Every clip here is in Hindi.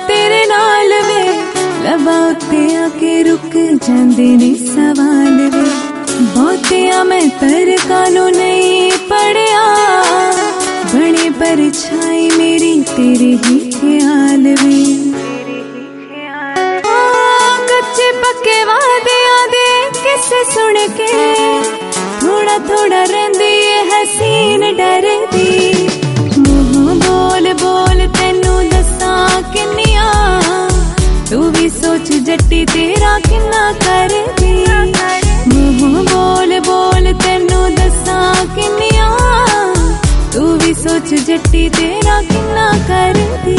तेरे नाल वे, लबा उत्ते आके रुक जांदे ने सवाल वे। बहुतिया मैं तरकानू नहीं पढ़िया, बने परछाई मेरी तेरे ही ख्याल वे। कच्चे पक्के वादे आदे किसे सुन के, थोड़ा थोड़ा रहिंदी ए हसीन डरदी। मुंह बोल बोल तेनू दसां किन्निया, तू भी सोच जट्टी तेरा किन्ना करदी। मुंह बोल बोल तेनू दसां किन्निया, तू भी सोच जट्टी तेरा किन्ना करदी।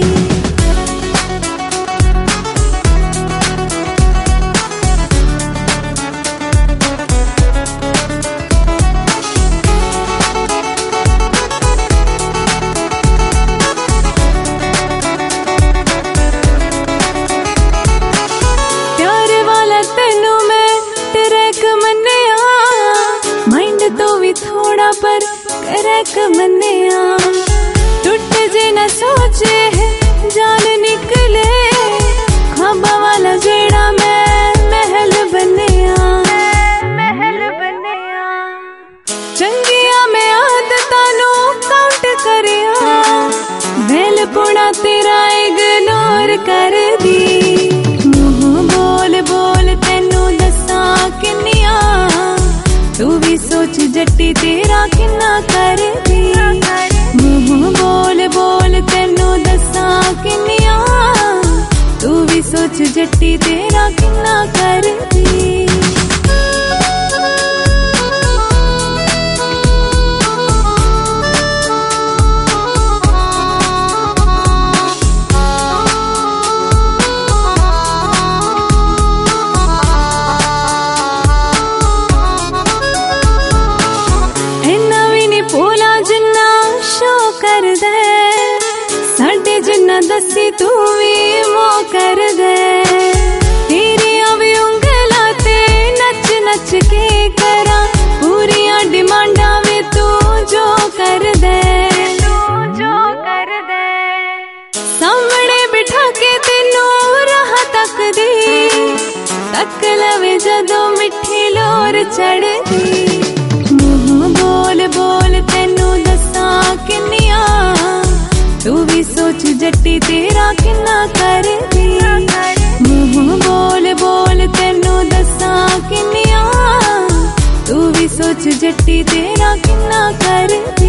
थोड़ा पर करक मन्निया, टूट जे न सोचे है जान निकले, ख्वाबा वाला जेड़ा मैं महल बनिया। चंगिया मैं आदतां नू काउंट करिया, वेल पुणा तेरा इग्नोर कर दी। मुंह बोल बोल तेनू दसां किन्निया, तू भी सोच जट्टी तेरा किन्ना करदी। मुंह बोल बोल तेनू दसां किन्निया, तू भी सोच जट्टी तेरा किन्ना करदी। साढ़े जिन्ना दसी तू भी वो कर दे, तेरी अभी उंगला ते नच नच के करा, पूरिया डिमांडा में तू जो कर दे। सामने बिठा के तेनू राह तक दी, तक लवे जदों मिठी लोर चढ़दी। मुंह बोल बोल तेनू दसां किन्निया, तू भी सोच जट्टी तेरा किन्ना करदी। मुंह बोल बोल तेनू दसां किन्निया, तू भी सोच जट्टी तेरा किन्ना करदी।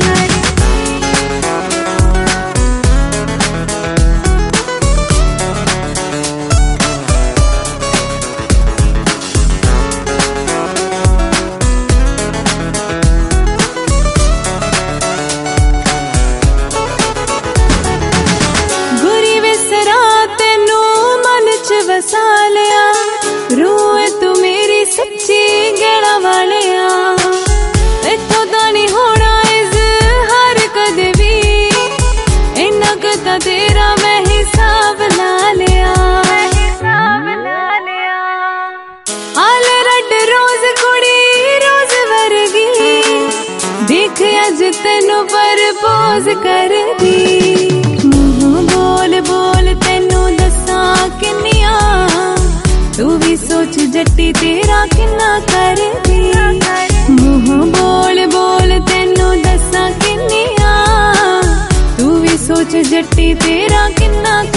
बसा लिया रूए तू मेरी सच्ची गड़ा वालिया, इत्थों दा नहीं होना इज़हार कदे भी, इन्ना कदा तेरा मैं हिसाब ला लिया। आल रड रोज कुड़ी रोज वर्गी, देख अज तेनू प्रपोज कर दी। मुंह बोल बोल तेनू दसां किन्निया, तू भी सोच जट्टी तेरा किन्ना करदी। मुंह बोल बोल तेनू दसां किन्निया, तू भी सोच जट्टी तेरा किन्ना